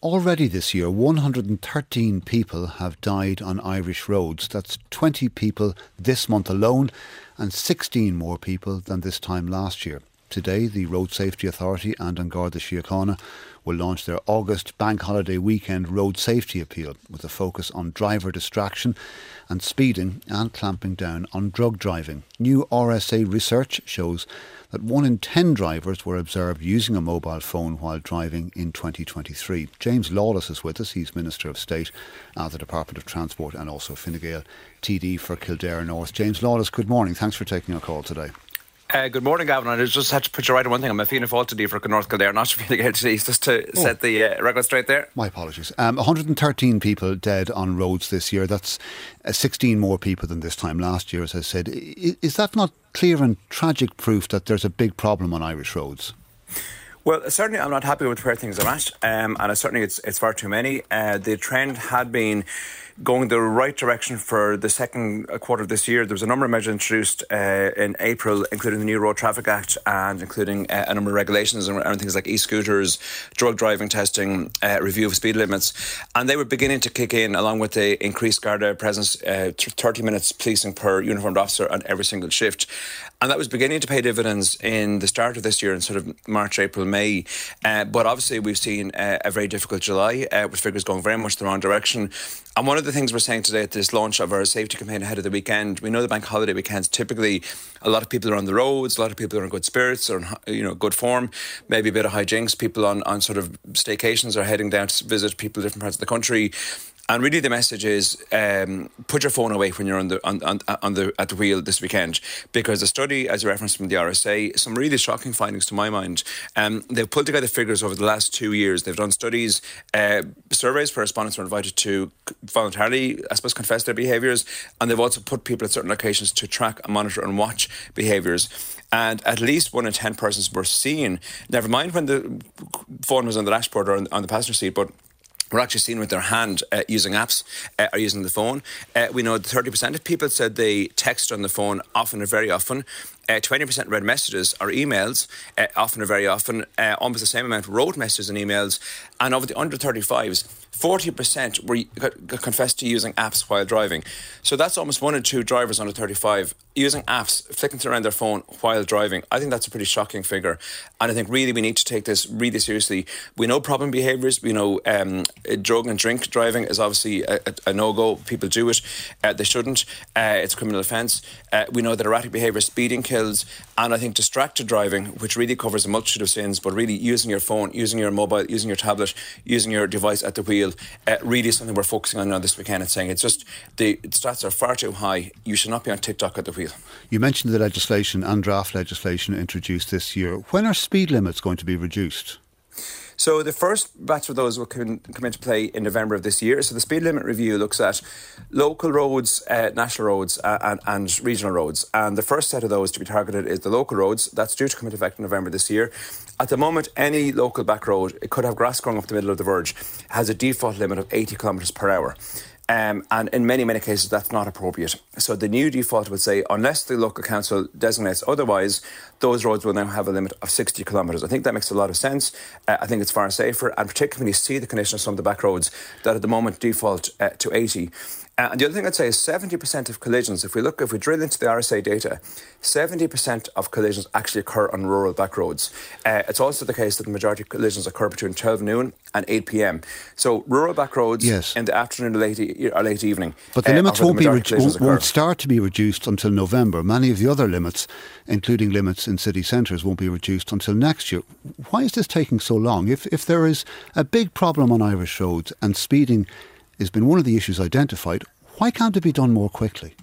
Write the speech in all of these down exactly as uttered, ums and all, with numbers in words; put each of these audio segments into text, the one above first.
already this year, one hundred thirteen people have died on Irish roads. That's twenty people this month alone and sixteen more people than this time last year. Today, the Road Safety Authority and An Garda Síochána will launch their August Bank Holiday Weekend Road Safety Appeal with a focus on driver distraction and speeding and clamping down on drug driving. New R S A research shows that one in ten drivers were observed using a mobile phone while driving in twenty twenty-three. James Lawless is with us. He's Minister of State at the Department of Transport and also Fine Gael T D for Kildare North. James Lawless, good morning. Thanks for taking our call today. Uh, good morning, Gavin. I just had to put you right on one thing. I'm a Fianna Fáil today for North Kildare, not for Fine Gael today, just to oh. set the uh, record straight there. My apologies. Um, one hundred thirteen people dead on roads this year. That's uh, sixteen more people than this time last year, as I said. I, is that not clear and tragic proof that there's a big problem on Irish roads? Well, certainly I'm not happy with where things are at, um, and certainly it's, it's far too many. Uh, the trend had been going the right direction for the second quarter of this year. There was a number of measures introduced uh, in April, including the new Road Traffic Act and including uh, a number of regulations around things like e-scooters, drug driving testing, uh, review of speed limits. And they were beginning to kick in along with the increased Garda presence, uh, thirty minutes policing per uniformed officer on every single shift. And that was beginning to pay dividends in the start of this year in sort of March, April, May. Uh, but obviously we've seen uh, a very difficult July uh, with figures going very much the wrong direction. And one of the things we're saying today at this launch of our safety campaign ahead of the weekend, we know the bank holiday weekends, typically a lot of people are on the roads, a lot of people are in good spirits or in, you know, good form, maybe a bit of hijinks. People on, on sort of staycations are heading down to visit people in different parts of the country. And really the message is um, put your phone away when you're on the on, on, on the at the wheel this weekend, because a study, as you referenced from the R S A, some really shocking findings to my mind. Um, they've pulled together figures over the last two years. They've done studies, uh, surveys where respondents were invited to voluntarily, I suppose, confess their behaviours, and they've also put people at certain locations to track and monitor and watch behaviours. And at least one in ten persons were seen, never mind when the phone was on the dashboard or on, on the passenger seat, but we're actually seen with their hand uh, using apps uh, or using the phone. Uh, we know that thirty percent of people said they text on the phone often or very often. Uh, twenty percent read messages or emails uh, often or very often. Uh, almost the same amount wrote messages and emails. And of the under thirty-fives, forty percent were confessed to using apps while driving. So that's almost one in two drivers under thirty-five using apps, flicking through around their phone while driving. I think that's a pretty shocking figure. And I think really we need to take this really seriously. We know problem behaviours. We know um, drug and drink driving is obviously a, a, a no-go. People do it. Uh, they shouldn't. Uh, it's a criminal offence. Uh, we know that erratic behaviour, speeding kills. And I think distracted driving, which really covers a multitude of sins, but really using your phone, using your mobile, using your tablet, using your device at the wheel, uh, really is something we're focusing on now this weekend and saying it's just the stats are far too high. You should not be on TikTok at the wheel. You mentioned the legislation and draft legislation introduced this year. When are speed limits going to be reduced? So the first batch of those will come, come into play in November of this year. So the speed limit review looks at local roads, uh, national roads uh, and, and regional roads. And the first set of those to be targeted is the local roads. That's due to come into effect in November this year. At the moment, any local back road, it could have grass growing up the middle of the verge, has a default limit of eighty kilometres per hour. Um, and in many, many cases, that's not appropriate. So the new default would say, unless the local council designates otherwise, those roads will now have a limit of sixty kilometres. I think that makes a lot of sense. Uh, I think it's far safer, and particularly when you see the condition of some of the back roads that at the moment default uh, to eighty. Uh, and the other thing I'd say is seventy percent of collisions, if we look, if we drill into the R S A data, seventy percent of collisions actually occur on rural back roads. Uh, it's also the case that the majority of collisions occur between twelve noon and eight p.m. So rural back roads yes. in the afternoon or late, e- or late evening. But the uh, limits won't, the be re- won't, won't start to be reduced until November. Many of the other limits, including limits in city centres, won't be reduced until next year. Why is this taking so long? If if there is a big problem on Irish roads and speeding has been one of the issues identified, why can't it be done more quickly?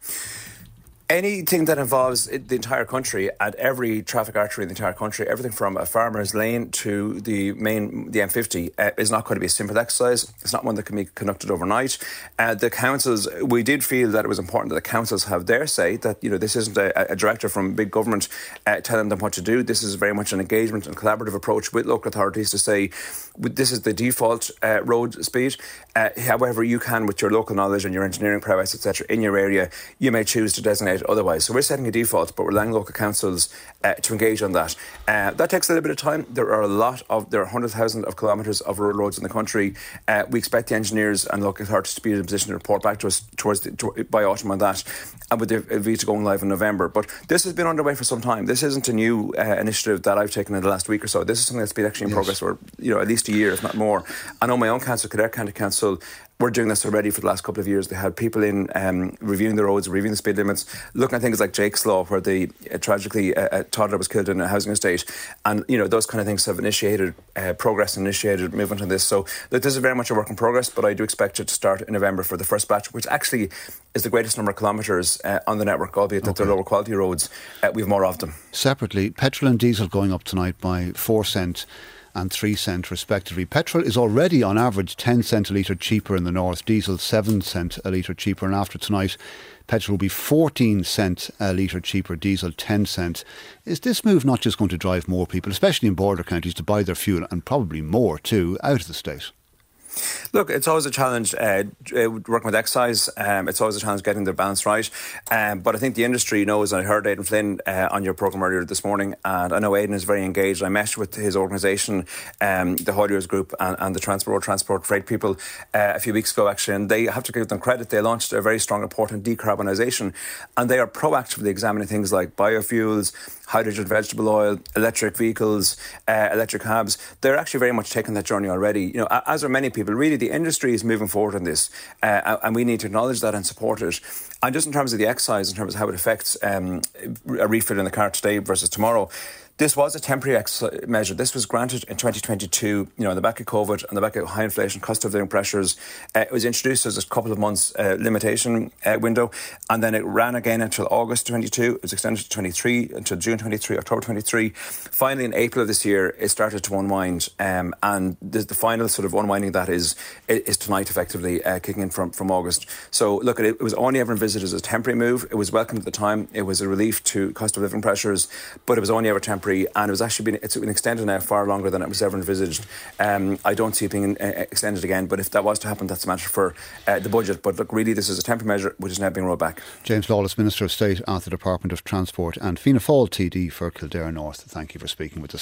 Anything that involves the entire country at every traffic artery in the entire country, everything from a farmer's lane to the main, the M fifty, uh, is not going to be a simple exercise. It's not one that can be conducted overnight. Uh, the councils, we did feel that it was important that the councils have their say, that, you know, this isn't a, a director from big government uh, telling them what to do. This is very much an engagement and collaborative approach with local authorities to say, this is the default uh, road speed. Uh, however, you can, with your local knowledge and your engineering prowess, et cetera, in your area, you may choose to designate state otherwise. So we're setting a default, but we're allowing local councils uh, to engage on that. Uh, that takes a little bit of time. There are a lot of, there are one hundred thousand of kilometres of rural roads in the country. Uh, we expect the engineers and local authorities to be in a position to report back to us towards the, to, by autumn on that, and with the view to going live in November. But this has been underway for some time. This isn't a new uh, initiative that I've taken in the last week or so. This is something that's been actually in yes. progress for, you know, at least a year, if not more. I know my own council, Kildare County Council, we're doing this already for the last couple of years. They had people in um, reviewing the roads, reviewing the speed limits, looking at things like Jake's Law, where the uh, tragically uh, a toddler was killed in a housing estate, and you know those kind of things have initiated uh, progress and initiated movement on this. So look, this is very much a work in progress, but I do expect it to start in November for the first batch, which actually is the greatest number of kilometres uh, on the network, albeit that okay. they're lower quality roads. Uh, we have more of them. Separately, petrol and diesel going up tonight by four cent. And three cent respectively. Petrol is already on average ten cent a litre cheaper in the north, diesel seven cent a litre cheaper, and after tonight petrol will be fourteen cent a litre cheaper, diesel ten cent. Is this move not just going to drive more people, especially in border counties, to buy their fuel, and probably more too, out of the state? Look, it's always a challenge uh, working with excise. Um, it's always a challenge getting the balance right. Um, but I think the industry knows, and I heard Aidan Flynn uh, on your programme earlier this morning, and I know Aidan is very engaged. I met with his organisation, um, the Hauliers Group and, and the Transport Transport Freight people uh, a few weeks ago, actually, and they have to give them credit. They launched a very strong report on decarbonisation, and they are proactively examining things like biofuels, hydrogen vegetable oil, electric vehicles, uh, electric cabs. They're actually very much taking that journey already. You know, as are many people. Really, the industry is moving forward on this, uh, and we need to acknowledge that and support it. And just in terms of the excise, in terms of how it affects um, a refill in the car today versus tomorrow, this was a temporary ex- measure. This was granted in twenty twenty-two, you know, on the back of COVID, on the back of high inflation, cost of living pressures. Uh, it was introduced as a couple of months uh, limitation uh, window, and then it ran again until August twenty-two. It was extended to twenty-three, until June twenty-three, October twenty-three. Finally, in April of this year, it started to unwind, um, and the, the final sort of unwinding that is is tonight, effectively, uh, kicking in from, from August. So, look, it, it was only ever envisaged as a temporary move. It was welcomed at the time. It was a relief to cost of living pressures, but it was only ever temporary. And it was actually been, it's been extended now far longer than it was ever envisaged. Um, I don't see it being uh, extended again, but if that was to happen, that's a matter for uh, the budget. But look, really, this is a temporary measure which is now being rolled back. James Lawless, Minister of State at the Department of Transport, and Fianna Fáil T D for Kildare North. Thank you for speaking with us.